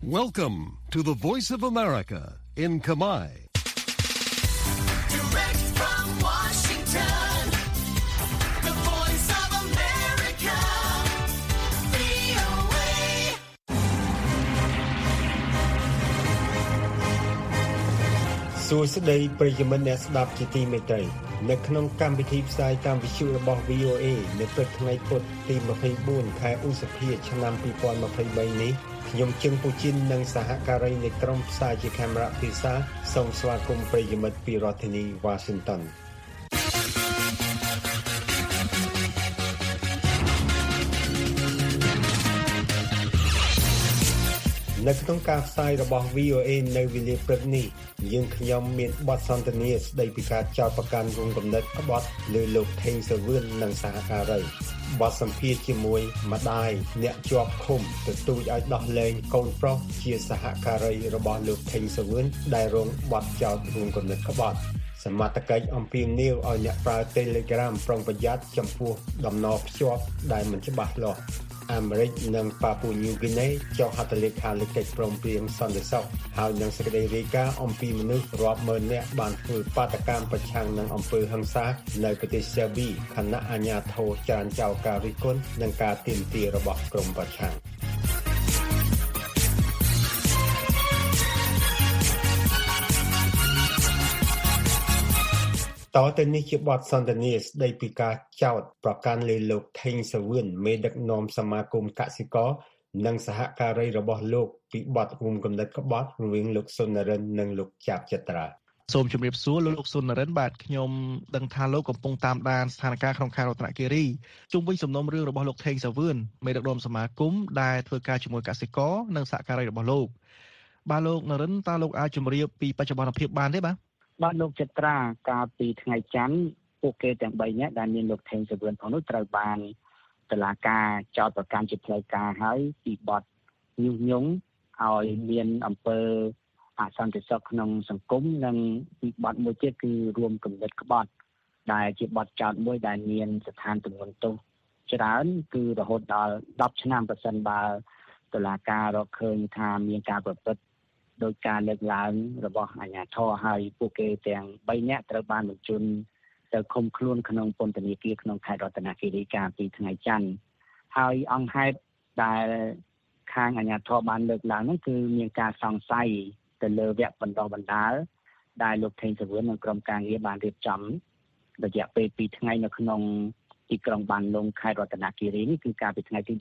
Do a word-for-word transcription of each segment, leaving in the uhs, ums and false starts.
Welcome to the Voice of America in Khmer. Direct from Washington, the Voice of America, វី អូ เอសួស្តីប្រិយមិត្តអ្នកស្ដាប់ជាទីមេត្រីនៅក្នុងកម្មវិធីផ្សាយតាមវិទ្យុរបស់ វី អូ เอ នៅព្រឹកថ្ងៃពុធទីยี่สิบสี่ខែឧសភាឆ្នាំยี่สิบยี่สิบสามនេះខ្ញុំជឹងពូជីននិងសហការីនៃក្រុមផ្សាយជាកាមេរ៉ាភាសាសូមស្វាគមន៍ប្រិយមិត្តពីរដ្ឋធានី Washington នៅក្នុងការផ្សាយរបស់ វី អូ เอ នៅវេលាព្រឹកនេះយើងខ្ញុំមានបទសន្ទនាស្ដីពីការចោទប្រកាន់រួមគំនិតក្បត់លើលោកថេងសាវឿននិងសហការីបទសម្ភាសន៍ជាមួយម្ដាយអ្នកជាប់ឃុំទទូចឲ្យដោះលែងកូនប្រុសជាសហការីរបស់លោកថេងសាវឿនដែលរងបទចោទរួមគំនិតក្បត់សមត្ថកិច្ចអំពាវនាវឲ្យអ្នកប្រើ Telegram ប្រុងប្រយ័ត្នចំពោះដំណរភ្ជាប់ដែលមិនច្បាស់លាស់អាមេរិកនិងប៉ាពូញូហ្គីណេចុះហត្ថលេខាលើកិច្ចព្រមព្រៀងសន្តិសុខហើយនឹងសេចក្តីរាយការណ៍អំពីមនុស្សរាប់ម៉ឺននាក់បានធ្វើបាតកម្មប្រឆាំងនឹងអំពើហិង្សានៅប្រទេសសេប៊ីខណៈអាជ្ញាធរចរាចរការរិះគន់នឹងការទាមទាររបស់ក្រុមប្រឆាំងតទៅនេះជាបទសន្ទនាស្ដីពីការចោទប្រកាន់លើលោកថេងសាវឿនមេដឹកនាំសមាគមកសិករនិងសហការីរបស់លោកពីបទរួមគំនិតក្បត់រវាងលោកសុននរិននិងលោកចាបចត្រាសូមជម្រាបសួរលោកសុននរិនបាទខ្ញុំដឹងថាលោកកំពុងតាមដានស្ថានភាពក្នុងខេត្តរតនគិរីជុំវិញសំណុំរឿងរបស់លោកថេងសាវឿនមេដឹកនាំសមាគមដែលធ្វើការជាមួយកសិករនិងសហការីរបស់លោកបាទលោកនរិនតើលោកអាចជម្រាបពីបច្ចុប្បន្នភាពបានទេបាទបាទលោកចត្រាកាលពីថ្ងៃច័ន្ទពួកគេទាំងបីនាក់ដែលមានលោកថេងសាវឿនផងនោះត្រូវបានតុលាការចោទប្រកាន់ជាផ្លូវការហើយពីបទញុះញង់ឲ្យមានអំពើអសន្តិសុខក្នុងសង្គមនិងពីបទមួយទៀតគឺរួមគំនិតក្បត់ដែលជាបទចោទមួយដែលមានស្ថានទម្ងន់ទោសច្រើនគឺរហូតដល់ដប់ឆ្នាំប្រសិនបើតុលាការរកឃើញថាមានការប្រព្រឹត្តដោយការលើកឡើងរបស់អាជ្ញាធរហើយពួកគេទាំងបីនាក់ត្រូវបានបញ្ជូនទៅឃុំខ្លួនក្នុងពន្ធនាគារក្នុងខេត្តរតនគិរីកាលពីថ្ងៃច័ន្ទហើយអង្គហេតុដែលខាងអាជ្ញាធរបានលើកឡើងនោះគឺមានការសង្ស័យទៅលើវគ្គបណ្ដុះបណ្ដាលដែលលោកថេងសាវឿននិងក្រុមការងារបានរៀបចំរយៈពេលពីរថ្ងៃនៅក្នុងទីក្រុងបានលុងខេត្តរតនគិរីនេះគឺកាលពីថ្ងៃទី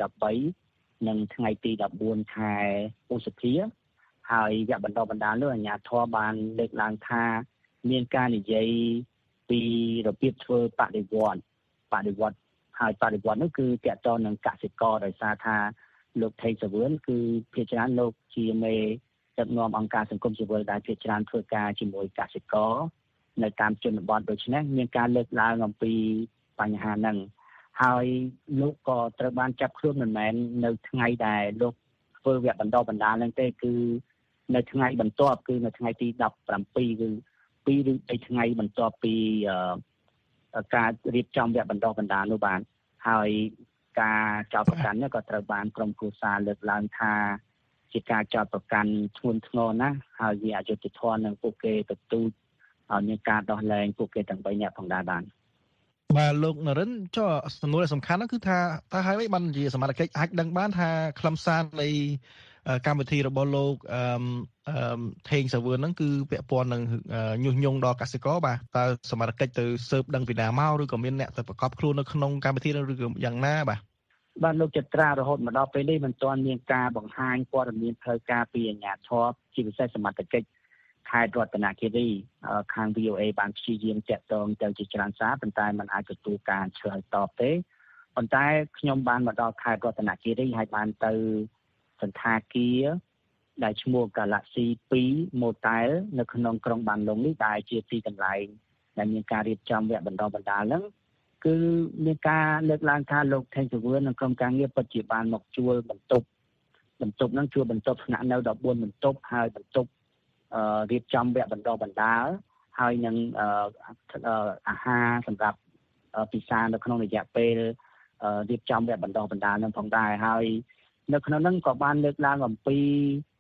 13និងថ្ងៃទី14ខែឧសភាហើយវគ្គបណ្ដុះបណ្ដាលនោះអាជ្ញាធរបានលើកឡើងថាមានការនិយាយពីរបៀបធ្វើបដិវត្តន៍បដិវត្តន៍ហើយបដិវត្តន៍នោះគឺទាក់ទងនឹងកសិករដោយសារថាលោកថេងសាវឿនគឺភាគច្រើនលោកជាមេដឹកនាំអង្គការសង្គមស៊ីវិលដែលភាគច្រើនធ្វើការជាមួយកសិករនៅតាមជនបទដូច្នេះមានការលើកឡើងអំពីបញ្ហាហ្នឹងហើយលោកក៏ត្រូវបានចាប់ខ្លួនមិនមែននៅថ្ងៃដែលលោកធ្វើវគ្គបណ្ដុះបណ្ដាលហ្នឹងទេគឺនៅថ្ងៃបន្ទាប់គឺនៅថ្ងៃទីដប់ប្រាំពីរគឺពីរឬបីថ្ងៃបន្ទាប់ពីការរៀបចំវគ្គបណ្ដុះបណ្ដាលនោះបានហើយការចោទប្រកាន់នេះក៏ត្រូវបានក្រុមគ្រួសារលើកឡើងថាជាការចោទប្រកាន់ធ្ងន់ធ្ងរណាស់ហើយវាអយុត្តិធម៌នឹងពួកគេទទូចឲ្យមានការដោះលែងពួកគេទាំងបីនាក់ផងដែរបានបាទលោកនរិនចុះសំណួរសំខាន់នោះគឺថាតើហើយបានជាសមាជិកអាចដឹងបានថាខ្លឹមសារនៃកម្មវិធីរបស់លោកអឺថេងសាវឿនហ្នឹងគឺពាក់ព័ន្ធនឹងញុះញង់ដល់កសិករបាទតើសមាជិកទៅស៊ើបដឹងពីណាមកឬក៏មានអ្នកទៅប្រកបខ្លួននៅក្នុងកម្មវិធីឬក៏យ៉ាងណាបាទបាទលោកចត្រារហូតមកដល់ពេលនេះមិនទាន់មានការបង្ហាញព័ត៌មានផ្លូវការពីអាជ្ញាធរជាពិសេសសមត្ថកិច្ចខេត្តរតនគិរីខាង វី អូ เอ បានព្យាយាមតាក់ទងទៅជាច្រើនសារប៉ុន្តែมันអាចទទួលការឆ្លើយតបទេប៉ុន្តែខ្ញុំបានមកដល់ខេត្តរតនគិរីហើយបានទៅសន្តាគារដែលឈ្មោះ Galaxy two Motel នៅក្នុងក្រុងបានលុងនេះដែលជាទីកន្លែងដែលមានការរៀបចំវគ្គបណ្ដុះបណ្ដាលហ្នឹងគឺមានការលើកឡើងថាលោកថេងសាវឿននិងក្រុមការងារពិតជាបានមកជួលបន្ទប់បន្ទប់ហ្នឹងជួលបន្ទប់ស្នាក់នៅដប់បួនបន្ទប់ហើយបន្ទប់អឺរៀបចំវគ្គបណ្ដុះបណ្ដាលហើយនឹងអាហារសម្រាប់ពិសានៅក្នុងរយៈពេលរៀបចំវគ្គបណ្ដុះបណ្ដាលហ្នឹងផងដែរហើយនៅក្នុងហ្នឹងក៏បានលើកឡើងអំពី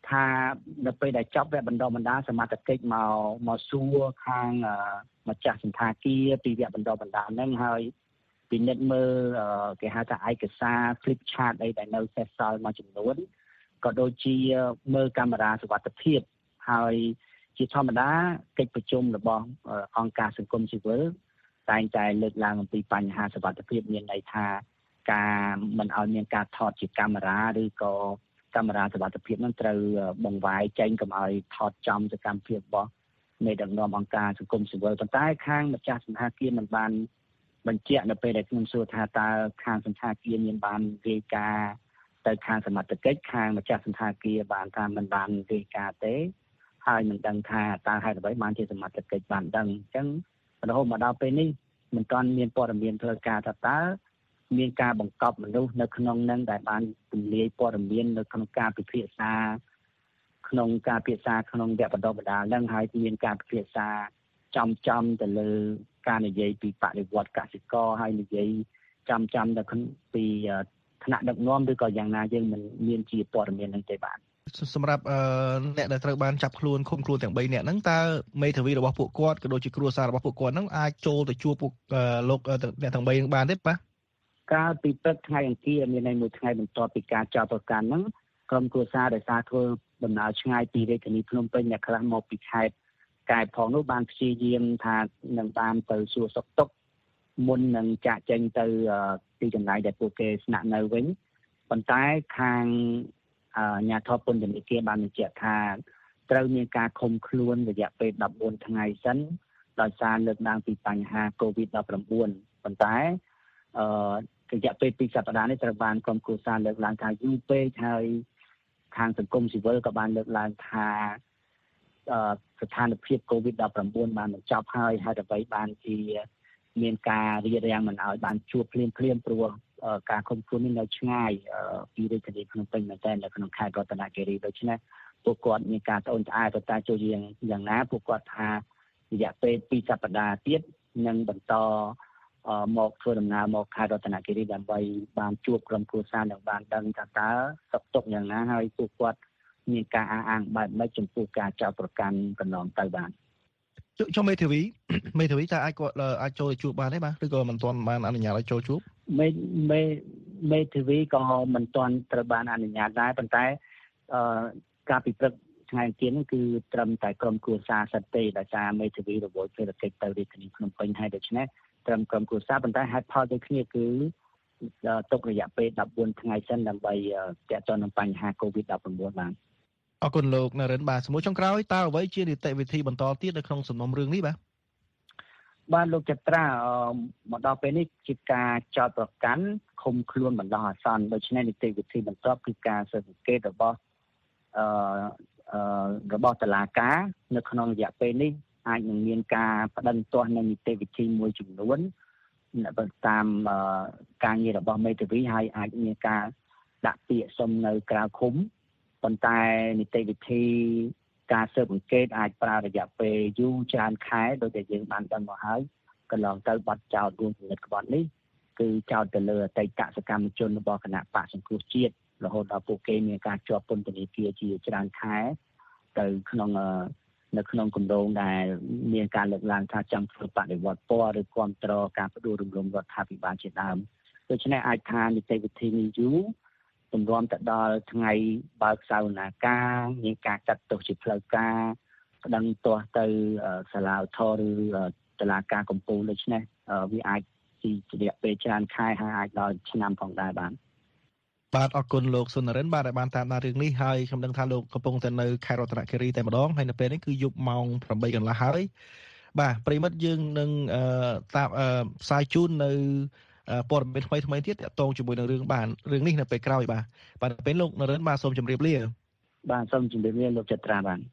ថានៅពេលដែលចប់វគ្គបណ្ដុះបណ្ដាលសមត្ថកិច្ចមកមកសួរខាងម្ចាស់សន្តាគារពីវគ្គបណ្ដុះបណ្ដាលហ្នឹងហើយពិនិត្យមើលគេហៅថាឯកសារ flip chart អីដែលនៅសេសសល់មួយចំនួនក៏ដូចជាមើលកាមេរ៉ាសុវត្ថិភាពហើយជាធម្មតាកិច្ចប្រជុំរបស់អង្គការសង្គមស៊ីវិលតែងតែលើកឡើងអំពីបញ្ហាសុវត្ថិភាពមានន័យថាការមិនឲ្យមានការថតជាកាមេរ៉ាឬក៏កាមេរ៉ាសុវត្ថិភាពនឹងត្រូវបង្វែរចេញកុំឲ្យថតចំសកម្មភាពរបស់មេដឹកនាំអង្គការសង្គមស៊ីវិលប៉ុន្តែខាងម្ចាស់សន្តាគារមិនបានបញ្ជាក់នៅពេលដែលខ្ញុំសួរថាតើខាងសន្តាគារមានបានរាយការណ៍ទៅខាងសមត្ថកិច្ចខាងម្ចាស់សន្តាគារបានថាមិនបានរាយការណ៍ទេហើយមិនដឹងថាតើហេតុអ្វីបានជាសមត្ថកិច្ចបានដឹងអញ្ចឹងរហូតមកដល់ពេលនេះមិនទាន់មានព័ត៌មានផ្លូវការថាតើមានការបង្កប់មនុស្សនៅក្នុងនឹងដែលបានពន្លាយព័ត៌មាននៅក្នុងការពិភាក្សាក្នុងការពិភាក្សាក្នុងវគ្គបណ្ដុះបណ្ដាលនឹងហើយមានការពិភាក្សាចំចំទៅលើការនិយាយពីបដិវត្តកសិករហើយនិយាយចំចំទៅពីថ្នាក់ដឹកនាំឬក៏យ៉ាងណាយើងមិនមានជាព័ត៌មាននឹងទេបាទសម្រាប់អ្នកដែលត្រូវបានចាប់ខ្លួនឃុំខ្លួនទាំងបីនាក់ហ្នឹងតើមេធាវីរបស់ពួកគាត់ក៏ដូចជាគ្រួសាររបស់ពួកគាត់ហ្នឹងអាចចូលទៅជួបពួកលោកអ្នកទាំងបីហ្នឹងបានទេបាទកាលពីព្រឹកថ្ងៃអង្គារមានន័យមួយថ្ងៃបន្ទាប់ពីការចោទប្រកាន់ហ្នឹងក្រុមគ្រួសារដែលសារធ្វើដំណើរឆ្ងាយពីរាជធានីភ្នំពេញអ្នកខ្លះមកពីខេត្តកែបផងនោះបានព្យាយាមថានឹងបានទៅសួរសុខទុក្ខមុននឹងចាក់ចេញទៅទីកន្លែងដែលពួកគេស្នាក់នៅវិញប៉ុន្តែខាងអាជ្ញាធរពន្ធនាគារបានបញ្ជាក់ថាត្រូវមានការឃុំខ្លួនរយៈពេលដប់បួនថ្ងៃសិនដោយសារលើកឡើងពីបញ្ហា កូវីដ ដប់ប្រាំបួន ប៉ុន្តែអឺរយៈពេលពីរសប្តាហ៍នេះត្រូវបានក្រុមគ្រួសារលើកឡើងថាយូរពេកហើយខាងសង្គមស៊ីវិលក៏បានលើកឡើងថាអឺស្ថានភាព កូវីដ ដប់ប្រាំបួន បានបញ្ចប់ហើយហើយដើម្បីបានជាមានការរៀបរៀងមិនឲ្យបានជួបភ្លាមភ្លាមព្រោះការឃុំខ្លួននេះនៅឆ្ងាយពីរាជធានីភ្នំពេញមែនទែននៅក្នុងខេត្តរតនគិរីដូច្នេះពួកគាត់មានការត្អូញត្អែរតែចូលយ៉ាងយ៉ាងណាពួកគាត់ថារយៈពេលពីរសប្តាហ៍ទៀតនឹងបន្តមកធ្វើដំណើរមកខេត្តរតនគិរីដើម្បីបានជួបក្រុមគ្រួសារនិងបានដឹងថាតើសុខទុក្ខយ៉ាងណាហើយពួកគាត់មានការអះអាងបែបម៉េចចំពោះការចោទប្រកាន់កន្លងទៅបានចុះមេធាវីមេធាវីតើអាចគាត់អាចចូលជួបបានទេបាទឬក៏មិនទាន់បានអនុញ្ញាតឲ្យចូលជួបមេមេមេធាវីក៏មិនទាន់ត្រូវបានអនុញ្ញាតដែរប៉ុន្តែអឺការពិព្រឹកថ្ងៃអង្គារនេះគឺត្រឹមតែក្រុមគ្រួសារសិតទេដោយសារមេធាវីរវល់ភារកិច្ចទៅរាជធានីភ្នំពេញហើយដូច្នេះត្រឹមក្រុមគ្រួសារប៉ុន្តែហេតុផលដូចគ្នាគឺទុករយៈពេលដប់បួនថ្ងៃសិនដើម្បីទាក់ទងនឹងបញ្ហា កូវីដ ដប់ប្រាំបួន បានអរគុណលោកនរិនបាទសមូចចុងក្រោយតើអ្វីជានីតិវិធីបន្តទៀតនៅក្នុងសំណុំរឿងនេះបាទបាទលោកចត្រាមកដល់ពេលនេះជាការចោទប្រកាន់ឃុំខ្លួនបណ្ដោះអាសន្នដូច្នេះនីតិវិធីបន្ទាប់គឺការស៊ើបអង្កេតរបស់អឺអឺរបស់តុលាការនៅក្នុងរយៈពេលនេះអាចនឹងមានការបដិសេធនៅនីតិវិធីមួយចំនួនតាមការងាររបស់មេធាវីហើយអាចមានការដាក់ពាក្យសុំនៅក្រៅឃុំប៉ុន្តែនីតិវិធីការស៊ើបអង្កេតអាចប្រើរយៈពេលយូរច្រើនខែដោយតែយើងបានដឹងមកហើយកន្លងទៅបាត់ចោតរួមគំនិតក្បត់នេះគឺចោទទៅលើអតីតសកម្មជនរបស់គណៈបកសង្គ្រោះជាតិរហូតដល់ពួកគេមានការជាប់ពន្ធនាគារជាច្រើនខែទៅក្នុងនៅក្នុងគម្រោងដែលមានការលើកឡើងថាចង់ធ្វើបដិវត្តពណ៌ឬគ្រប់គ្រងការផ្ដួលរំលំរដ្ឋាភិបាលជាដើមដូច្នេះអាចថានីតិវិធីនេះយូរទម្រាំទៅដល់ថ្ងៃបើកសវនាការមានការកាត់ទោសជាផ្លូវការប្តឹងទាស់ទៅសាលាឧទ្ធរឬតុលាការកំពូលដូច្នេះវាអាចជារយៈពេលច្រើនខែហើយអាចដល់ឆ្នាំផងដែរបាទបាទអរគុណលោកសុនរិនបាទដែលបានតាមដានរឿងនេះហើយខ្ញុំដឹងថាលោកកំពុងតែនៅខេត្តរតនគិរីតែម្ដងហើយនៅពេលនេះគឺយប់ម៉ោងប្រាំបីកន្លះហើយបាទប្រិមិត្តយើងនឹងតាមផ្សាយជូននៅព័ត៌មានថ្មីថ្មីទៀតតាក់ទងជាមួយនឹងរឿងបានរឿងនេះនៅពេលក្រោយបាទបាទពេលលោកនរិនបាទសូមជម្រាបលាបាទសូមជម្រាបលាលោកចត្រាបាទ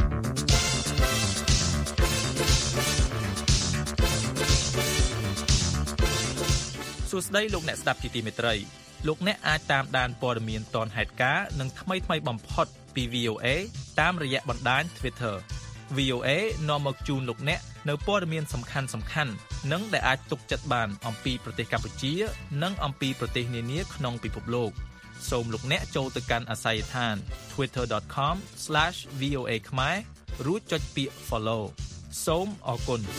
សួស្តីលោកអ្នកស្ដាប់ជាទីមេត្រីលោកអ្នកអាចតាមដានព័ត៌មានទាន់ហេតុការណ៍និងថ្មីថ្មីបំផុតពី វី អូ អេ តាមរយៈបណ្ដាញ Twitter វី អូ អេ នាំមកជូនលោកអ្នកនៅព័ត៌មានសំខាន់សំខាន់និងដែលអាចទុកចិត្តបានអំពីប្រទេសកម្ពុជានិងអំពីប្រទេសនានាក្នុងពិភពលោកសូមលោកអ្នកចូលទៅកាន់អាស័យដ្ឋាន twitter dot com slash v o a ខ្មែររួចចុចពាក្យ follow សូមអរគុណ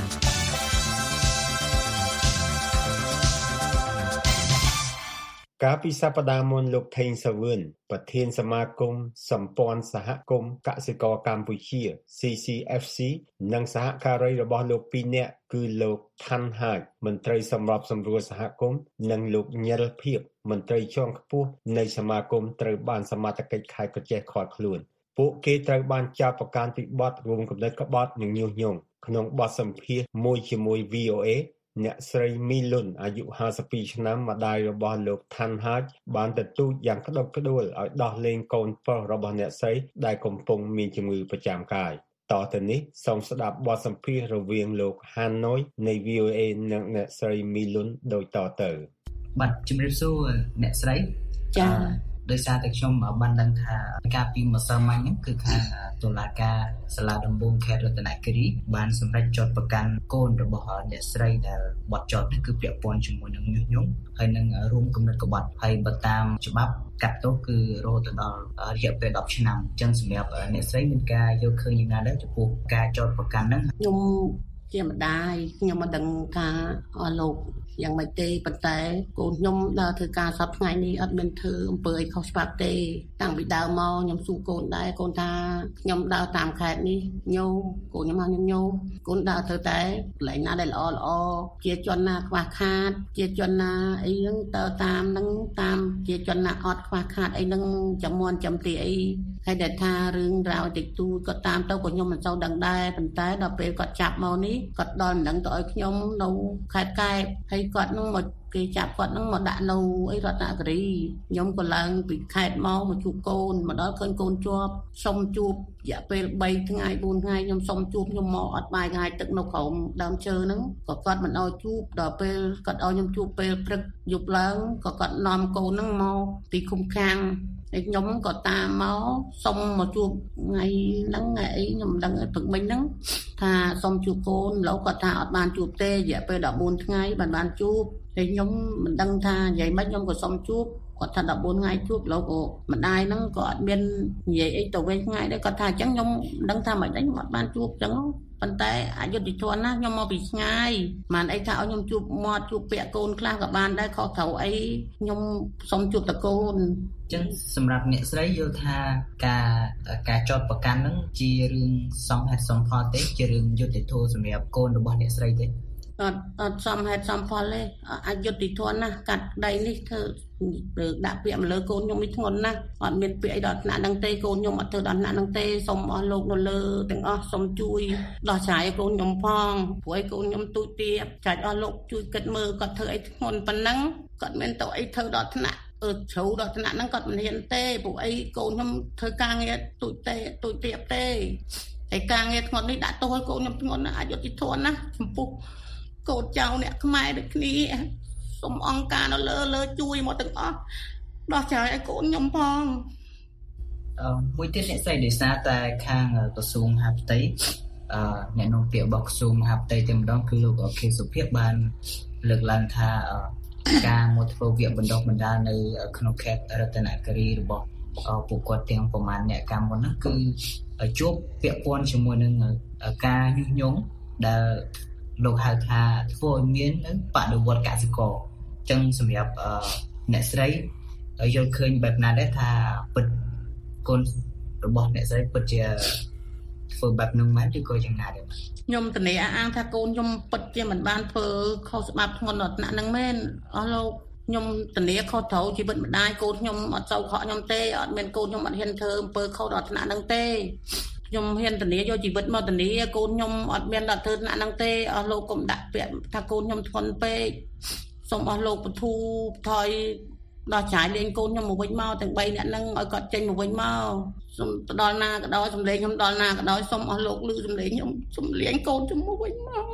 កាលពីសប្តាហ៍មុនលោកថេងសាវឿនប្រធានសមាគមសម្ព័ន្ធសហគមន៍កសិករកម្ពុជា C C F C និងសហការីរបស់លោកពីរនាក់គឺលោកថាន់ហាចមន្ត្រីសម្របសម្រួលសហគមន៍និងលោកញិលភៀបមន្ត្រីជាន់ខ្ពស់នៃសមាគមត្រូវបានសមត្ថកិច្ចខេត្តកោះចេះឃាត់ខ្លួនពួកគេត្រូវបានចាប់ប្រកាន់ពីបទរួមគំនិតក្បត់និងញុះញង់ក្នុងបទសម្ភាសន៍មួយជាមួយ V O Aអ្នកស្រីមីលុនអាយុห้าสิบពីរឆ្នាំម្ដាយរបស់លោកថាន់ហាចបានទទូចយ៉ាងក្តុកក្តួលឲ្យដោះលែងកូនប្រុសរបស់អ្នកស្រីដែលកំពុងមានជំងឺប្រចាំកាយតទៅនេះសូមស្ដាប់បទសម្ភាសន៍រវាងលោកហាណូយនៃ V O A និងអ្នកស្រីមីលុនដូចតទៅបាទជំរាបសួរអ្នកស្រីចា៎ដោយសារតែខ្ញុំបានដឹងថាការពីម្សិលមិញហ្នឹងគឺខាងតុលាការសាលាដំបងខេត្តរតនគិរីបានសម្រេចចោទប្រកាន់កូនរបស់អ្នកស្រីដែលបទចោទនេះគឺពាក់ព័ន្ធជាមួយនឹងញុះញង់ហើយនឹងរួមគំនិតក្បត់ហើយបើតាមច្បាប់កាត់ទោសគឺរហូតដល់រយៈពេល10ឆ្នាំអញ្ចឹងសម្រាប់អ្នកស្រីមានការយល់ឃើញយ៉ាងណាដែរចំពោះការចោទប្រកាន់ហ្នឹងខ្ញុំជាម្ដាយខ្ញុំមិនដឹងថាអស់លោកយ៉ាងម៉េចទេប៉ុន្តែកូនខ្ញុំដើរធ្វើការសប្តាហ៍ថ្ងៃនេះអត់មានធ្វើអំពើអីខុសច្បាប់ទេតាំងពីដើមមកខ្ញុំសួរកូនដែរកូនថាខ្ញុំដើរតាមខេត្តនេះញោកូនខ្ញុំមកខ្ញុំញោកូនដើរទៅតែកន្លែងណាដែលល្អល្អជាជនណាខ្វះខាតជាជនណាអីហ្នឹងទៅតាមហ្នឹងតាមជាជនណាអត់ខ្វះខាតអីហ្នឹងចំនួនចំទីអីហើយដែលថារឿងរ៉ាវតិចតួចគាត់តាមទៅក៏ខ្ញុំមិនសូវដឹងដែរប៉ុន្តែដល់ពេលគាត់ចាប់មកនេះគាត់ដល់មិនដឹងទៅឲ្យខ្ញុំនៅខេត្តកែបហើយគាត់នឹងមកគេចាប់គាត់នឹងមកដាក់នៅអីរតនគិរីខ្ញុំក៏ឡើងពីខេត្តមកមកជួបកូនមកដល់ឃើញកូនជាប់សុំជួបរយៈពេល3ថ្ងៃ4ថ្ងៃខ្ញុំសុំជួបខ្ញុំមកអត់បាយថ្ងៃទឹកនៅក្រោមដើមឈើហ្នឹងក៏គាត់មិនឲ្យជួបដល់ពេលគាត់ឲ្យខ្ញុំជួបពេលព្រឹកយប់ឡើងក៏គាត់នាំកូនហ្នឹងមកពីឃុំឃាំងហើយខ្ញុំក៏តាមមកសុំមកជួបថ្ងៃហ្នឹងថ្ងៃអីខ្ញុំមិនដឹងព្រឹកមិញហ្នឹងថាសុំជួបកូនឥឡូវគាត់ថាអត់បានជួបទេរយៈពេល14ថ្ងៃបានបានជួបហើយខ្ញុំមិនដឹងថានិយាយម៉េចខ្ញុំក៏សុំជួបគាត់ថា14ថ្ងៃជួបឥឡូវក៏ម្ដាយហ្នឹងក៏អត់មាននិយាយអីទៅវិញថ្ងៃដែរគាត់ថាអញ្ចឹងខ្ញុំមិនដឹងថាម៉េចដែរខ្ញុំអត់បានជួបអញ្ចឹងប៉ុន្តែអយុធធម៌ណាខ្ញុំមកពីឆ្ងាយមិនអីថាឲ្យខ្ញុំជួបមាត់ជួបពាក្យកូនខ្លះក៏បានដែរខុសត្រូវអីខ្ញុំសុំជួបតកូនអញ្ចឹងសម្រាប់អ្នកស្រីយល់ថាការការចោទប្រកាន់ហ្នឹងជារឿងសមហេតុសមផលទេជារឿងយុត្តិធម៌សម្រាប់កូនរបស់អ្នកស្រីទេអត់អត់សមហេតុសមផលទេអយុត្តិធម៌ណាស់កាត់ដៃនេះធ្វើឬដាក់ពាក្យមកលើកូនខ្ញុំនេះធ្ងន់ណាស់អត់មានពាក្យអីដល់ថ្នាក់ហ្នឹងទេកូនខ្ញុំអត់ធ្វើដល់ថ្នាក់ហ្នឹងទេសូមអស់លោកនៅលើទាំងអស់សូមជួយដោះស្រាយកូនខ្ញុំផងព្រោះឲ្យកូនខ្ញុំទូចទាបចាច់អស់លោកជួយគិតមើលគាត់ធ្វើអីធ្ងន់ប៉ុណ្ណឹងគាត់មានទៅអីធ្វើដល់ថ្នាក់អឺជ្រៅដល់ថ្នាក់ហ្នឹងគាត់មិនហ៊ានទេព្រោះអីកូនខ្ញុំធ្វើការងារទូចទេទូចទាបទេហើយការងារធ្ងន់នេះដាក់ទោសឲ្យកូនខ្ញុំធ្ងន់ណាស់អយុត្តិធម៌ណាស់ចំពោះកូនចៅអ្នកខ្មែរដូចគ្នាសូមអង្គការនៅលើលើជួយមកទាំងអស់ដោះស្រាយឲ្យកូនខ្ញុំផងអឺមួយទៀតអ្នកស្រីដោយសារតែខាងក្រសួងមហាផ្ទៃអឺអ្នកនាំពាក្យរបស់ក្រសួងមហាផ្ទៃតែម្ដងគឺលោកខេសុភិបបានលើកឡើងថាការមកធ្វើវគ្គបណ្ដុះបណ្ដាលនៅក្នុងខេត្តរតនគិរីរបស់ពួកគាត់ទាំងប្រមាណអ្នកកម្មមុនហ្នឹងគឺជួបពាក់ព័ន្ធជាមួយនឹងការញុះញង់ដែលលោកហៅថាធ្វើឲ្យមានបដិវត្តកសិករអញ្ចឹងសម្រាប់អ្នកស្រីយល់ឃើញបែបណាដែរថាពិតកូនរបស់អ្នកស្រីពិតជាធ្វើបែបហ្នឹងមែនឬក៏យ៉ាងណាដែរខ្ញុំតនីអាងថាកូនខ្ញុំពិតជាមិនបានធ្វើខុសច្បាប់ធ្ងន់ដល់ថ្នាក់ហ្នឹងមែនអស់លោកខ្ញុំតនីខុសត្រូវជីវិតម្ដាយកូនខ្ញុំអត់សូវខកខ្ញុំទេអត់មានកូនខ្ញុំអត់ហ៊ានធ្វើអំពើខុសដល់ថ្នាក់ហ្នឹងទេខ្ញុំហ៊ានធានាយកជីវិតមកធានាកូនខ្ញុំអត់មានដល់ធ្វើថ្នាក់ហ្នឹងទេអស់លោកកុំដាក់ពាក្យថាកូនខ្ញុំធ្ងន់ពេកសូមអស់លោកបធូថយដោះស្រាយលេងកូនខ្ញុំមកវិញមកទាំង3នាក់ហ្នឹងឲ្យគាត់ចេញមកវិញមកសូមទៅដល់ណាក៏ដោយសំលេងខ្ញុំដល់ណាក៏ដោយសូមអស់លោកឮសំលេងខ្ញុំសំលេងកូនខ្ញុំមកវិញមក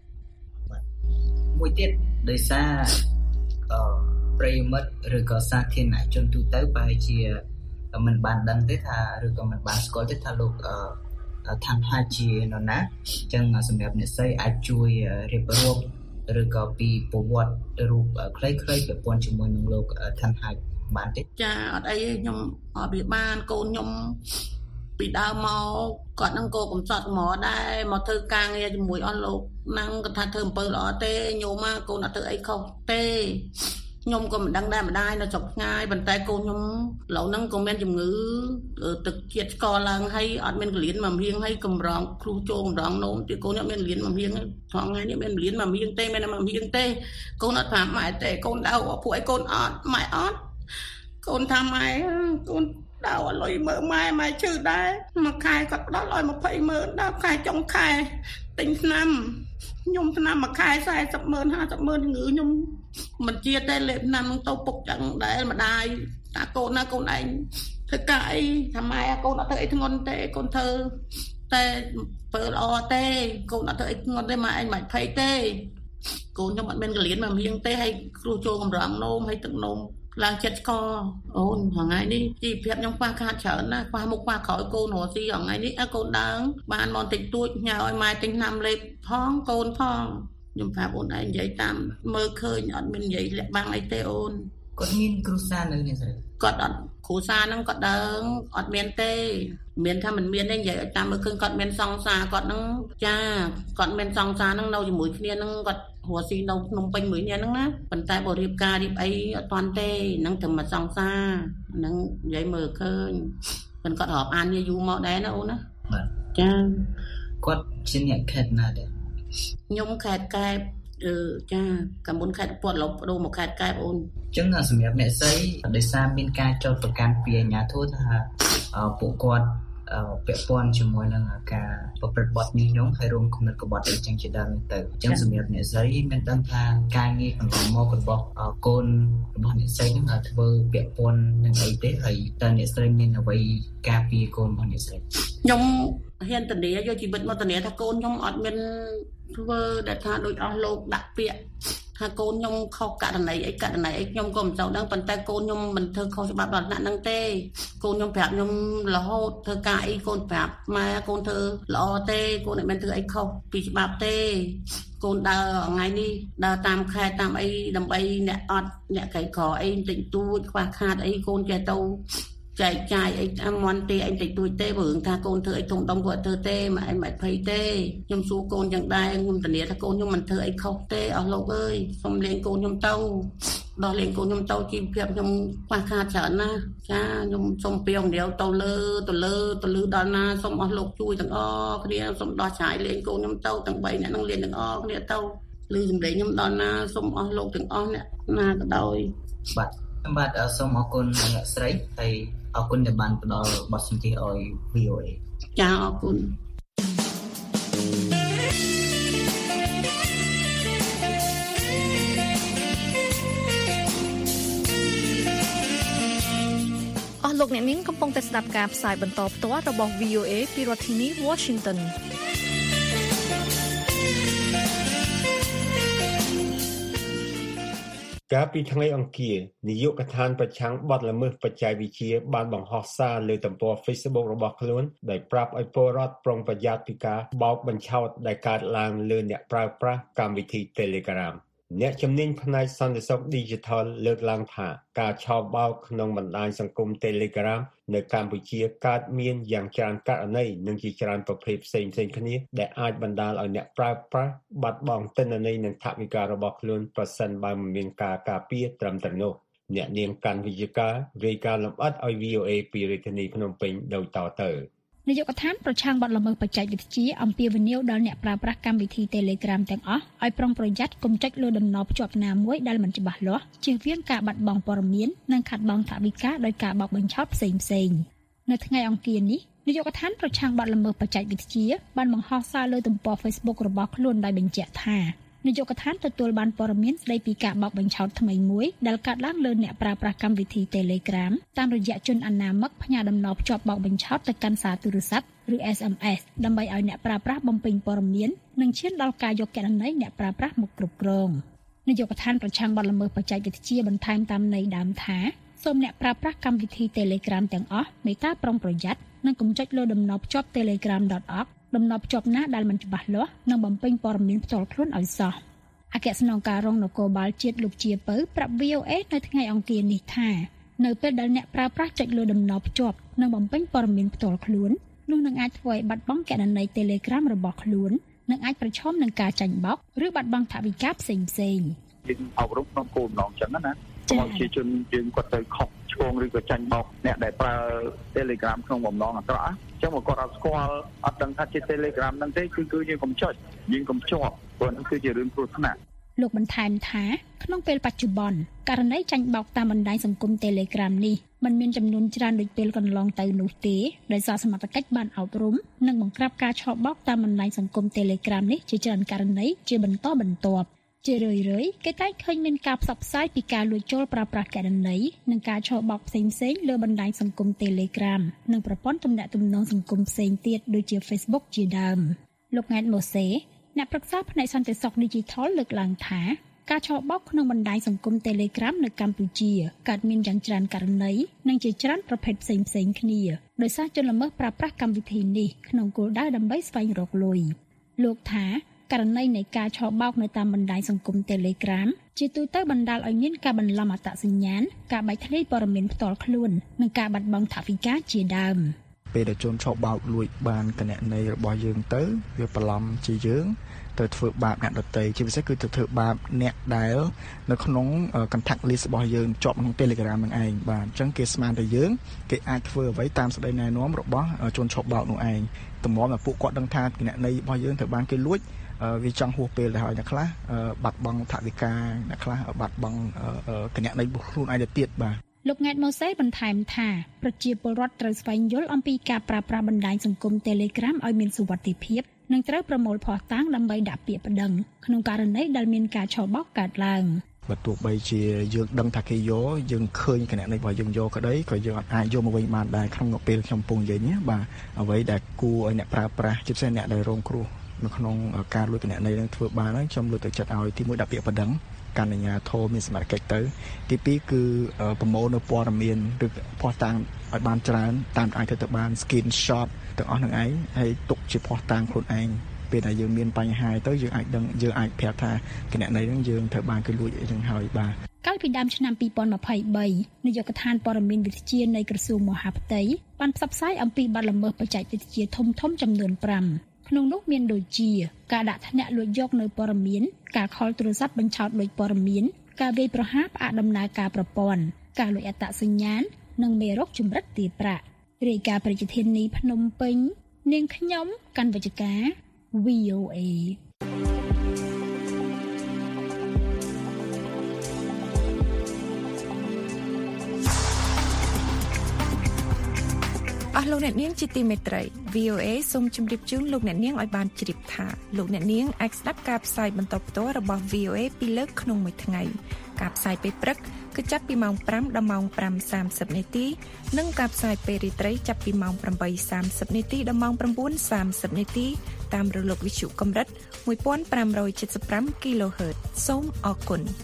មួយទៀតដោយសារអឺប្រិយមិត្តឬក៏សាធារណជនទូទៅប្រហែលជាមិនបានដឹងទេថាឬក៏មិនបានស្គាល់ទេថាលោកថាន់ហាចជានរណាអញ្ចឹងសម្រាប់អ្នកស្រីអាចជួយរៀបរាប់ឬក៏ពីប្រវត្តិរូបខ្លីៗពាក់ព័ន្ធជាមួយនឹងលោកថាន់ហាចបានទេចាអត់អីខ្ញុំអត់វាបានកូនខ្ញុំពីដើមមកគាត់នឹងក៏កំសត់ហ្មងដែរមកធ្វើការងារជាមួយអស់លោកហ្នឹងគាត់ថាធ្វើអំពើល្អទេញោមមកកូនអត់ធ្វើអីខុសទេខ្ញុំក៏មិនដឹងដែរម្ដាយនៅស្រុកឆ្ងាយប៉ុន្តែកូនខ្ញុំឡូវហ្នឹងក៏មានជំងឺទឹកជាតិស្ករឡើងហើយអត់មានកលៀនមកហៀងហើយកំរងគ្រូចូលកំរងនោមទីកូនខ្ញុំមានកលៀនមកហៀងថងថ្ងៃនេះមានកលៀនមកហៀងទេមានតែមកហៀងទេកូនអត់ប្រាប់ម៉ែទេកូនដៅពួកឯងកូនអត់ម៉ែអត់កូនថាម៉ែកូនដៅឲ្យលុយមើលម៉ែម៉ែឈឺដែរមួយខែគាត់ផ្ដល់ឲ្យยี่สิบម៉ឺនដល់ខែចុងខែទិញថ្នាំខ្ញុំថ្នាំមួយខែสี่สิบម៉ឺនห้าสิบម៉ឺនងឺខ្ញុំមិនជាទេលេបថ្នាំនឹងទៅពុកចឹងដែរម្ដាយតាកូនណាកូនឯងធ្វើការអីថាម៉ែកូនអត់ធ្វើអីធ្ងន់ទេកូនធ្វើតែពើល្អទេកូនអត់ធ្វើអីធ្ងន់ទេម៉ែឯងមិនភ័យទេកូនខ្ញុំអត់មានកលៀនមកហៀងទេហើយគ្រូចូលកម្រងនោមហើយទឹកនោមឡើងចិត្តស្គរអូនថ្ងៃនេះជីវភាពខ្ញុំខ្វះខាតច្រើនណាស់ខ្វះមុខខ្វះក្រោយកូនរស់ស៊ីថ្ងៃនេះកូនដើងបានមកតិចតួចញ៉ាឲ្យម៉ែទិញថ្នាំលេបផងកូនផងខ្ញុំប្រាប់អូនឯងនិយាយតាមមើលឃើញអត់មាននិយាយលាក់បាំងអីទេអូនគាត់មានគ្រូសានៅនេះស្រីគាត់អត់គ្រូសាហ្នឹងគាត់ដើងអត់មានទេមានថាមិនមានទេនិយាយឲ្យតាមមើលឃើញគាត់មានសង្សារគាត់ហ្នឹងចាគាត់មានសង្សារហ្នឹងនៅជាមួយគ្នាហ្នឹងគាត់រស់ស៊ីនៅភ្នំពេញមួយនេះហ្នឹងណាប៉ុន្តែបើរៀបការរៀបអីអត់ទាន់ទេហ្នឹងតែមកសង្សារហ្នឹងនិយាយមើលឃើញប៉ុន្តែគាត់រាប់អានយូរមកដែរណាអូនណាបាទចាគាត់ជាអ្នកខេត្តណាដែរខ្ញុំខេត្តកែបអឺចាកាមុនខេត្តពតលបដូរមកខេត្តកែបអូនអញ្ចឹងសម្រាប់អ្នកស្រីដោយសារមានការចោទប្រកាន់ពីអាជ្ញាធរថាពួកគាត់ពាក់ព័ន្ធជាមួយនឹងការប្រព្រឹត្តបទញុះញង់ហើយរួមគំនិតក្បត់អីចឹងជាដើមទៅអញ្ចឹងសម្រាប់អ្នកស្រីមានដឹងថាការងារកន្លងមករបស់កូនរបស់អ្នកស្រីហ្នឹងធ្វើពាក់ព័ន្ធនឹងអីទេហើយតើអ្នកស្រីមានអ្វីការពារកូនរបស់អ្នកស្រីខ្ញុំហ៊ានធានាយកជីវិតមកធានាថាកូនខ្ញុំអត់មានធ្វើដែលថាដូចអស់លោកដាក់ពាក្យថាកូនខ្ញុំខុសករណីអីករណីអីខ្ញុំក៏មិនសូវដឹងប៉ុន្តែកូនខ្ញុំមិនធ្វើខុសច្បាប់ដល់ថ្នាក់ហ្នឹងទេកូនខ្ញុំប្រាប់ខ្ញុំរហូតធ្វើការអីកូនប្រាប់ម៉ែកូនធ្វើល្អទេកូនមិនធ្វើអីខុសពីច្បាប់ទេកូនដើរថ្ងៃនេះដើរតាមខេត្តតាមអីដើម្បីអ្នកអត់អ្នកក្រីក្រអីតិចតួចខ្វះខាតអីកូនចេះទៅចែកចាយអីតាមមន់ទេអីតិចតួចទេព្រោះថាកូនធ្វើអីធំដុំគាត់ធ្វើទេម៉ែឯងមិនភ័យទេខ្ញុំសួរកូនយ៉ាងដែរខ្ញុំធានាថាកូនខ្ញុំមិនធ្វើអីខុសទេអស់លោកអើយសូមលេងកូនខ្ញុំទៅដោះលេងកូនខ្ញុំទៅជីវភាពខ្ញុំខ្វះខាតច្រើនណាស់ចាខ្ញុំសូមពៀវម្រាវទៅលើទៅលើទៅលើដល់ណាសូមអស់លោកជួយទាំងអស់គ្នាសូមដោះស្រាយលេងកូនខ្ញុំទៅទាំងបីអ្នកនឹងលេងទាំងអស់គ្នាទៅឮសម្លេងខ្ញុំដល់ណាសូមអស់លោកទាំងអស់អ្នកណាក៏ដោយបាទបាទសូមអរគុណអ្នកស្រីហើយអរគុណដែលបានផ្ដល់បទសម្ភាសន៍ឲ្យ វី អូ អេចាអរគុណអស់លោកអ្នកនាងកំពុងតែស្ដាប់ការផ្សាយបន្តផ្ទាល់របស់ វី អូ អេ ពីរដ្ឋធានី Washington កាលពីថ្ងៃអង្គារនាយកដ្ឋានប្រឆាំងបទល្មើសបច្ចេកវិទ្យាបានបង្ហោះសារលើទំព័រ Facebook របស់ខ្លួនដោយប្រាប់ឲ្យពលរដ្ឋប្រុងប្រយ័ត្នពីការបោកបញ្ឆោតដែលកើតឡើងលើអ្នកប្រើប្រាស់កម្មវិធី Telegram អ្នកជំនាញផ្នែកសន្តិសុខ Digital លើកឡើងថាការឆោបបោកក្នុងបណ្ដាញសង្គម Telegram នៅកម្ពុជាកើតមានយ៉ាងច្រើនករណីនិងជាច្រើនប្រភេទផ្សេងៗគ្នាដែលអាចបណ្ដាលឲ្យអ្នកប្រើប្រាស់បាត់បង់ទិន្នន័យនិងថវិការបស់ខ្លួនប្រសិនបើមិនមានការការពារត្រឹមត្រូវនោះអ្នកនាងកាន់វិជ្ជាការរាយការណ៍លម្អិតឲ្យ វី អូ អេ ពីរាជធានីភ្នំពេញដូចតទៅនាយកដ្ឋានប្រឆាំងបទល្មើសបច្ចេកវិទ្យាអំពាវនាវដល់អ្នកប្រើប្រាស់កម្មវិធី Telegram ទាំងអស់ឲ្យប្រុងប្រយ័ត្នកុំចុចលើតំណភ្ជាប់ណាមួយដែលមិនច្បាស់លាស់ជៀសវាងការបាត់បង់ព័ត៌មាននិងខាត់បង់ថវិកាដោយការបោកបញ្ឆោតផ្សេងៗនៅថ្ងៃអង្គារនេះនាយកដ្ឋានប្រឆាំងបទល្មើសបច្ចេកវិទ្យាបានបង្ហោះសារលើទំព័រ Facebook របស់ខ្លួនដោយបញ្ជាក់ថានាយកដ្ឋានទទួលបានព័ត៌មានស្ដីពីការបោកបញ្ឆោតថ្មីមួយដែលកើតឡើងលើអ្នកប្រើប្រាស់កម្មវិធី Telegram តាមរយៈជនអនាមិកផ្ញើដំណភ្ជាប់បោកបញ្ឆោតទៅកាន់សារទូរស័ព្ទឬ เอส เอ็ม เอส ដើម្បីឲ្យអ្នកប្រើប្រាស់បំពេញព័ត៌មាននិងឈានដល់ការយកគណនីអ្នកប្រើប្រាស់មកគ្រប់គ្រងនាយកដ្ឋានប្រឆាំងបទល្មើសបច្ចេកវិទ្យាបន្ថែមតាមន័យដើមថាសូមអ្នកប្រើប្រាស់កម្មវិធី Telegram ទាំងអស់មេត្តាប្រុងប្រយ័ត្ននិងកុំចុចលើដំណភ្ជាប់ telegram dot org ដំណភ្ជាប់ណាដែលមិនច្បាស់លាស់និងបំពេញព័ត៌មានផ្ទាល់ខ្លួនឲ្យសោះអគ្គស្នងការរងនគរបាលជាតិលោកជាពៅប្រាប់ វី អូ អេ នៅថ្ងៃអង្គារនេះថានៅពេលដែលអ្នកប្រើប្រាស់ចុចលើតំណភ្ជាប់និងបំពេញព័ត៌មានផ្ទាល់ខ្លួននោះនឹងអាចធ្វើឲ្យបាត់បង់គណនី Telegram របស់ខ្លួននិងអាចប្រឈមនឹងការចាញ់បោកឬបាត់បង់ថវិកាផ្សេងៗយើងអប់រំក្នុងគោលបំណងចឹងណាប្រជាជនយើងគាត់ទៅខុសឆ្គងឬក៏ចាញ់បោកអ្នកដែលប្រើ Telegram ក្នុងបំណងអាក្រក់អញ្ចឹងមកគាត់អត់ស្គាល់អត់ដឹងថាជា Telegram ហ្នឹងទេគឺគឺយើងកុំចុចយើងកុំជាប់ព្រោះហ្នឹងគឺជារឿងគ្រោះថ្នាក់លោកបន្ថែមថាក្នុងពេលបច្ចុប្បន្នករណីចាញ់បោកតាមបណ្ដាញសង្គម Telegram នេះมันមានចំនួនច្រើនដូចពេលកន្លងទៅនោះទេដោយសារសមត្ថកិច្ចបានអប់រំនិងបង្ក្រាបការឆបោកតាមបណ្ដាញសង្គម Telegram នេះជាច្រើនករណីជាបន្តបន្ទាប់ជារឿយៗគេតែឃើញមានការផ្សព្វផ្សាយពីការលួចចូលប្រើប្រាស់គណនីនិងការឆបោកផ្សេងៗលើបណ្ដាញសង្គម Telegram និងប្រព័ន្ធទំនាក់ទំនងសង្គមផ្សេងទៀតដូចជា Facebook ជាដើមលោកង៉ែតម៉ូសេអ្នកប្រឹក្សាផ្នែកសន្តិសុខ Digital លើកឡើងថាការឆបោកក្នុងបណ្ដាញសង្គម Telegram នៅកម្ពុជាកើតមានយ៉ាងច្រើនករណីនិងជាច្រើនប្រភេទផ្សេងៗគ្នាដោយសារជនល្មើសប្រើប្រាស់កម្មវិធីនេះក្នុងគោលដៅដើម្បីស្វែងរកលុយលោកថាករណីនៃការឆបោកនៅតាមបណ្ដាញសង្គម Telegram ជាទូទៅបណ្ដាលឲ្យមានការបន្លំអត្តសញ្ញាណការបែកធ្លាយព័ត៌មានផ្ទាល់ខ្លួននិងការបាត់បង់ថវិកាជាដើមពេលដែលជនឆបោកលួចបានគណនីរបស់យើងទៅវាបន្លំជាយើងទៅធ្វើបាបអ្នកដទៃជាពិសេសគឺទៅធ្វើបាបអ្នកដែលនៅក្នុង contact list របស់យើងជាប់ក្នុង Telegram នឹងឯងបាទអញ្ចឹងគេស្មានតែយើងគេអាចធ្វើអ្វីតាមសេចក្តីណែនាំរបស់ជនឆបោកនោះឯងតម្រាំតែពួកគាត់ដឹងថាគណនីរបស់យើងត្រូវបានគេលួចវាចង់ហួសពេលទៅហើយអ្នកខ្លះបាត់បង់ថវិកាអ្នកខ្លះបាត់បង់គណនីរបស់ខ្លួនឯងទៅទៀតបាទលោកង៉ែតម៉ូសេបន្ថែមថាប្រជាពលរដ្ឋត្រូវស្វែងយល់អំពីការប្រើប្រាស់បណ្ដាញសង្គម Telegram ឲ្យមានសុវត្ថិភាពនិងត្រូវប្រមូលភស្តុតាងដើម្បីដាក់ពាក្យប្តឹងក្នុងករណីដែលមានការឆបោកកើតឡើងបើទោះបីជាយើងដឹងថាគេយកយើងឃើញគណនីរបស់យើងយកក្តីក៏យើងអាចយកមកវិញបានដែរក្នុងពេលខ្ញុំពងនិយាយនេះបាទអ្វីដែលគួរឲ្យអ្នកប្រើប្រាស់ជាពិសេសអ្នកដែលរងគ្រោះនៅក្នុងការលួចគណនីនឹងធ្វើបានហើយខ្ញុំលើកទឹកចិត្តឲ្យទីមួយដាក់ពាក្យប្តឹងកណ្ដាលធម៌មានសមត្ថកិច្ចទៅទីពីរគឺប្រមូលនៅព័ត៌មានឬភស្តុតាងឲ្យបានច្រើនតាមអាចធ្វើទៅបាន screenshot ទាំងអស់នឹងឯងហើយទុកជាភស្តុតាងខ្លួនឯងពេលដែលយើងមានបញ្ហាទៅយើងអាចដឹងយើងអាចប្រាប់ថាគណនីហ្នឹងយើងត្រូវបានគេលួចអីចឹងហើយបាទកាលពីដើមឆ្នាំពីរពាន់ម្ភៃបីនាយកដ្ឋានព័ត៌មានវិទ្យានៃក្រសួងមហាផ្ទៃបានផ្សព្វផ្សាយអំពីបទល្មើសបច្ចេកវិទ្យាធំធំចំនួនប្រាំក្នុងនោះមានដូចជាការដាក់ធ្នាក់លួចយកនៅព័ត៌មានការខលទូរស័ព្ទបញ្ឆោតលួចព័ត៌មានការវាយប្រហារផ្អាកដំណើរការប្រព័ន្ធការលួចអត្តសញ្ញាណនិងមេរោគចម្រិតទារប្រាក់រាយការណ៍ប្រជាធានីភ្នំពេញនាងខ្ញុំកាន់វិជ្ជការ វី អូ เอអស់លោកអ្នកនាងជាទីមេត្រី វី អូ เอ សូមជម្រាបជូនលោកអ្នកនាងឲ្យបានជ្រាបថាលោកអ្នកនាងអាចស្ដាប់ការផ្សាយបន្តផ្ទាល់របស់ វី អូ เอ ពីរលើកក្នុងមួយថ្ងៃការផ្សាយពេលព្រឹកគឺចាប់ពីម៉ោងប្រាំដល់ម៉ោងប្រាំសាមសិបនាទីនិងការផ្សាយពេលរាត្រីចាប់ពីម៉ោងប្រាំបីសាមសិបនាទីដល់ម៉ោងប្រាំបួនសាមសិបនាទីតាមរលកវិទ្យុកម្រិតមួយពាន់ប្រាំរយседម៥ គីឡូហឺត សូមអរគុណ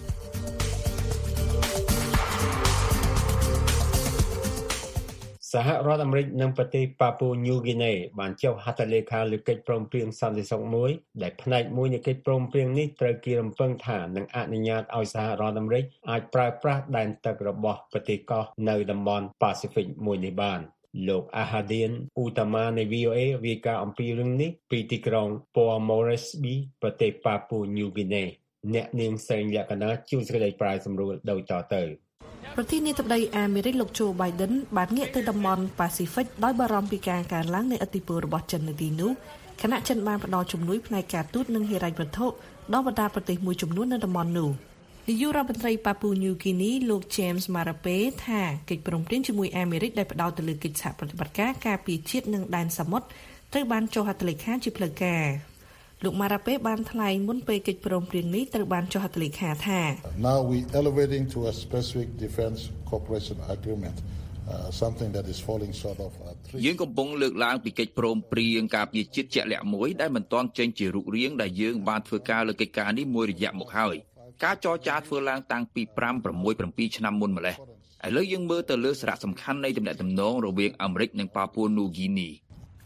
សហរដ្ឋអាមេរិកនិងប្រទេសប៉ាពូញូហ្គីណេបានចុះហត្ថលេខាលើកិច្ចព្រមព្រៀងសន្តិសុខមួយដែលផ្នែកមួយនៃកិច្ចព្រមព្រៀងនេះត្រូវគេរំពឹងថានឹងអនុញ្ញាតឲ្យសហរដ្ឋអាមេរិកអាចប្រើប្រាស់ដែនទឹករបស់ប្រទេសកោះនៅតំបន់ប៉ាស៊ីហ្វិកមួយនេះបានលោក Ahadian Utama នៃ វី អូ เอ រាយការណ៍អំពីរឿងនេះពីទីក្រុង Port Moresby ប្រទេសប៉ាពូញូហ្គីណេអ្នកនាងសេងលក្ខណៈជួនសេចក្តីប្រាយសម្រួលដូចតទៅប្រធានាធិបតីអាមេរិកលោក Joe Biden បានងាកទៅតំបន់ប៉ាស៊ីហ្វិកដោយបារម្ភពីការកើនឡើងនៃឥទ្ធិពលរបស់ចិននៅទីនោះខណៈចិនបានផ្តល់ជំនួយផ្នែកការទូតនិងហិរញ្ញវត្ថុដល់បណ្ដាប្រទេសមួយចំនួននៅតំបន់នោះនាយករដ្ឋមន្ត្រីប៉ាពូញូហ្គីនីលោក James Marape ថាកិច្ចព្រមព្រៀងជាមួយអាមេរិកដែលផ្ដោតទៅលើកិច្ចសហប្រតិបត្តិការការពារជាតិនិងដែនសមុទ្រត្រូវបានចុះហត្ថលេខាជាផ្លូវការលោក Marape បានថ្លែងមុនពេលកិច្ចព្រមព្រៀងនេះត្រូវបានចុះហត្ថលេខាថា Now we elevating to a specific defense cooperation agreement uh, something that is falling short of uh, three យើងកំពុងលើកឡើងពីកិច្ចព្រមព្រៀងការពារជាតិជាក់លាក់មួយដែលមិនទាន់ចេញជារូបរាងដែលយើងបានធ្វើការលើកិច្ចការនេះមួយរយៈមកហើយការចរចាធ្វើឡើងតាំងពីប្រាំ ប្រាំមួយ ប្រាំពីរឆ្នាំមុនម្ល៉េះឥឡូវយើងមើលទៅលើសារៈសំខាន់នៃទំនាក់ទំនងរវាងអាមេរិកនិងប៉ាពូនូហ្គីនី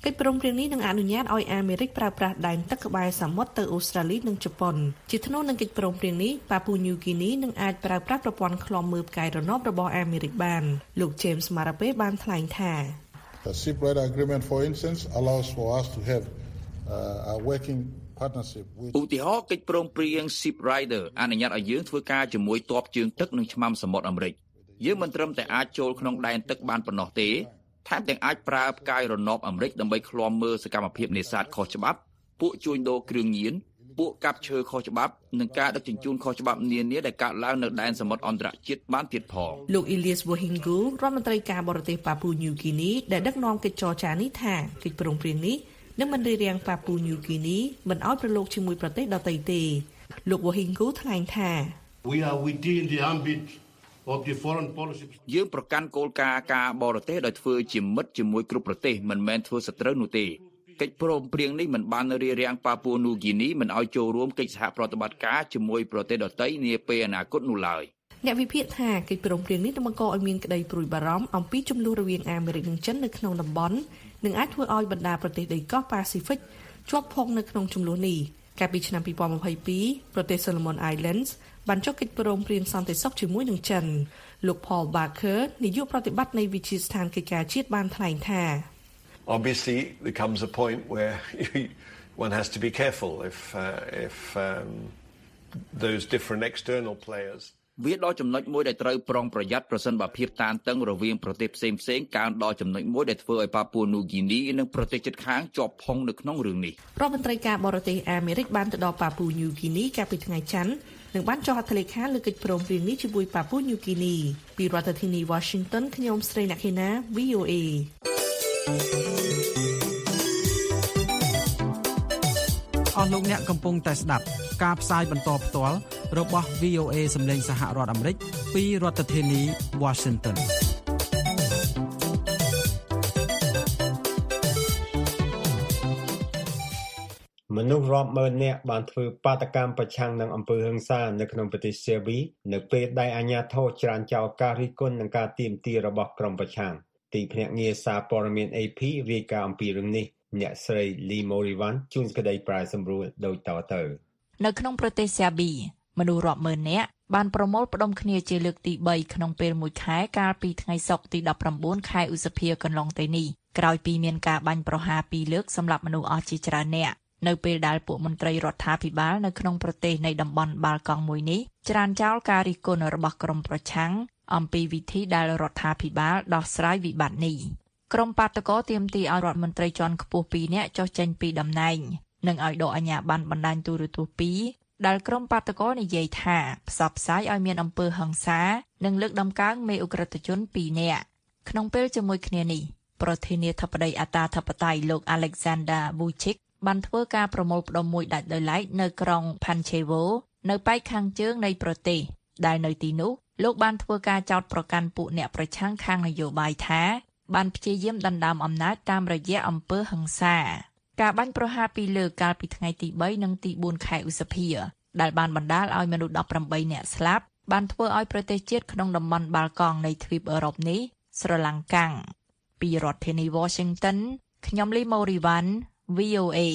កិច្ចព្រមព្រៀងនេះនឹងអនុញ្ញាតឲ្យអាមេរិកប្រើប្រាស់ដែនទឹកក្បែរសមុទ្រទៅអូស្ត្រាលីនិងជប៉ុនជាថ្នូរនឹងកិច្ចព្រមព្រៀងនេះប៉ាពូញូហ្គីនីនឹងអាចប្រើប្រាស់ប្រព័ន្ធឃ្លាំមើលផ្កាយរណបរបស់អាមេរិកបានលោក James Marape បានថ្លែងថា The Shipwright Agreement for instance allows for us to have uh, a working partnership with ឧទាហរណ៍កិច្ចព្រមព្រៀង Shipwright អនុញ្ញាតឲ្យយើងធ្វើការជាមួយទ័ពជើងទឹកនិងឆ្មាំសមុទ្រអាមេរិកយើងមិនត្រឹមតែអាចចូលក្នុងដែនទឹកបានប៉ុណ្ណោះទេថែមទាំងអាចប្រើផ្កាយរណបអាមេរិកដើម្បីឃ្លាំមើលសកម្មភាពនេសាទខុសច្បាប់ពួកជួញដូរគ្រឿងញៀនពួកកាប់ឈើខុសច្បាប់និងការដឹកជញ្ជូនខុសច្បាប់នានាដែលកើតឡើងនៅដែនសមុទ្រអន្តរជាតិបានទៀតផងលោក Elias Wohingu រដ្ឋមន្ត្រីការបរទេសប៉ាពូញូហ្គីនីដែលដឹកនាំកិច្ចចរចានេះថាកិច្ចព្រមព្រៀងនេះនឹងមិនរារាំងប៉ាពូញូហ្គីនីមិនឲ្យប្រឡូកជាមួយប្រទេសដទៃទេលោក Wohingu ថ្លែងថា We are within the ambit of the foreign policy យើងប្រកាន់គោលការណ៍ការបរទេសដោយធ្វើជាមិត្តជាមួយគ្រប់ប្រទេសមិនមែនធ្វើសត្រូវនោះទេកិច្ចព្រមព្រៀងនេះមិនបានរារាំងប៉ាពូនូហ្គីនីមិនឲ្យចូលរួមកិច្ចសហប្រតិបត្តិការជាមួយប្រទេសដទៃនាពេលអនាគតនោះឡើយអ្នកវិភាគថាកិច្ចព្រមព្រៀងនេះនឹងបង្កឲ្យមានក្តីព្រួយបារម្ភអំពីចំនួនរវាងអាមេរិកនិងចិននៅក្នុងតំបន់និងអាចធ្វើឲ្យបណ្ដាប្រទេសដីកោះប៉ាស៊ីហ្វិកជាប់ភុងនៅក្នុងចំនួននេះកាលពីឆ្នាំពីរពាន់ម្ភៃពីរប្រទេស Solomon Islands បានចុះកិច្ចព្រមព្រៀងសន្តិសុខជាមួយនឹងចិនលោក Paul Barker នាយកប្រតិបត្តិនៃវិទ្យាស្ថានកិច្ចការជាតិបានថ្លែងថា Obviously there comes a point where one has to be careful if uh, if um, those different external players វាដល់ចំណុចមួយដែលត្រូវប្រុងប្រយ័ត្នប្រសិនបើភាពតានតឹងរវាងប្រទេសផ្សេងផ្សេងកើនដល់ចំណុចមួយដែលធ្វើឲ្យប៉ាពូនូហ្គីនីនិងប្រទេសជិតខាងជាប់ផុងនៅក្នុងរឿងនេះរដ្ឋមន្ត្រីការបរទេសអាមេរិកបានទៅដល់ប៉ាពូញូហ្គីនីកាលពីថ្ងៃច័ន្ទនិងបានចុះហត្ថលេខាលើកិច្ចព្រមព្រៀងនេះជាមួយប៉ាពូញូហ្គីនីពីរដ្ឋធានី Washington ខ្ញុំស្រីអ្នកខេណា V O A អស់លោកអ្នកកំពុងតែស្ដាប់ការផ្សាយបន្តផ្ទាល់របស់ V O A សម្លេងសហរដ្ឋអាមេរិកពីរដ្ឋធានី Washington មនុស្សរាប់ម៉ឺននាក់បានធ្វើបាតកម្មប្រឆាំងនឹងអំពើហិង្សានៅក្នុងប្រទេសសេវីនៅពេលដែលអាជ្ញាធរច្រានចោលការរិះគន់នឹងការទាមទាររបស់ក្រុមប្រឆាំងទីភ្នាក់ងារសារព័ត៌មាន A P រាយការណ៍អំពីរឿងនេះអ្នកស្រី Lee Morivan ជួនក្តីប្រាយសម្រួលដូចតទៅនៅក្នុងប្រទេសសេប៊ីមនុស្សរាប់ម៉ឺននាក់បានប្រមូលផ្ដុំគ្នាជាលើកទីបីក្នុងពេលមួយខែកាលពីថ្ងៃសុក្រទីដប់ប្រាំបួនខែឧសភាកន្លងទៅនេះក្រោយពីមានការបាញ់ប្រហារពីរលើកសម្រាប់មនុស្សអស់ជាច្រើននាក់នៅពេលដែលពួកមន្ត្រីរដ្ឋាភិបាលនៅក្នុងប្រទេសនៃតំបន់បាល់កង់មួយនេះច្រានចោលការរិះគន់របស់ក្រុមប្រឆាំងអំពីវិធីដែលរដ្ឋាភិបាលដោះស្រាយវិបត្តិនេះក្រុមបាតកោទាមទារឲ្យរដ្ឋមន្ត្រីជាន់ខ្ពស់ពីរនាក់ចុះចេញពីតំណែងនិងឲ្យដកអាជ្ញាប័ណ្ណបណ្ដាញទូរទស្សន៍ពីរដែលក្រុមបាតកោនិយាយថាផ្សព្វផ្សាយឲ្យមានអំពើហិង្សានិងលើកដំកើងមេឧក្រិដ្ឋជនពីរនាក់ក្នុងពេលជាមួយគ្នានេះប្រធានាធិបតីអត្តាធិបតេយ្យលោក Alexander Vučić បានធ្វើការប្រមូលផ្ដុំមួយដាច់ដោយឡែកនៅក្រុង Pančevo នៅប៉ែកខាងជើងនៃប្រទេសដែលនៅទីនោះលោកបានធ្វើការចោទប្រកាន់ពួកអ្នកប្រឆាំងខាងនយោបាយថាបានព្យាយាមដណ្ដើមអំណាចតាមរយៈអំពើហិង្សាការបាញ់ប្រហារពីលើកាលពីថ្ងៃទីបីនិងទីបួនខែឧសភាដែលបានបណ្ដាលឲ្យមនុស្សដប់ប្រាំបីនាក់ស្លាប់បានធ្វើឲ្យប្រទេសជាតិក្នុងតំបន់បាល់កង់នៃទ្វីបអឺរ៉ុបនេះស្រឡំកាំងពីរដ្ឋធានី Washington ខ្ញុំលីម៉ូរីវ៉ាន់ V O A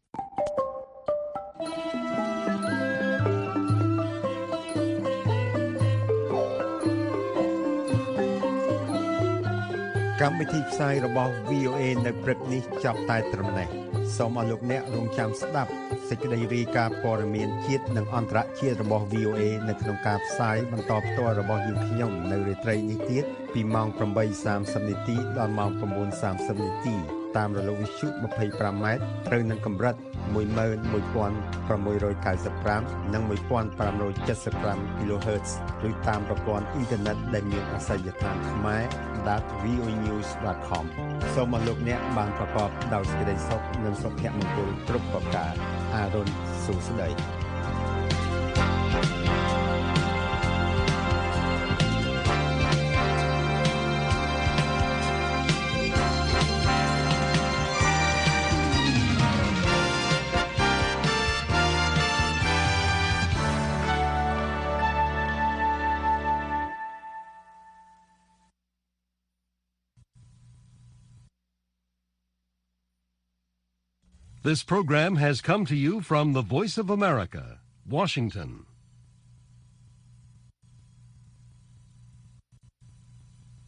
កម្មវិធីផ្សាយរបស់ V O A នៅព្រឹកនេះចាប់តែត្រឹមនេះសូមអរលោកអ្នករងចាំស្ដាប់សេចក្តីរាយការណ៍ព័ត៌មានជាតិនិងអន្តរជាតិរបស់ V O A នៅក្នុងការផ្សាយបន្តផ្ទាល់របស់យើងខ្ញុំនៅរាត្រីនេះទៀតពីម៉ោង ប្រាំបីសាមសិប នាទីដល់ម៉ោង 9 សាមសិប នាទីតាមរលកវិទ្យុ ยี่สิบห้า ម៉ែត្រត្រូវនឹងកម្រិត một nghìn một trăm sáu mươiห้า និង một nghìn năm trăm bảy mươiห้า kHz ឬតាមប្រព័ន្ធអ៊ីនធឺណិតដែលមានអាសយដ្ឋាន ខ្មែរ ដត V O A news ដត com សូមអរលោកអ្នកបានប្រកបដោយសេចក្តីសុខនិងសុភមង្គលគ្រប់ប្រការអារុនសុស្ដី This program has come to you from the Voice of America, Washington.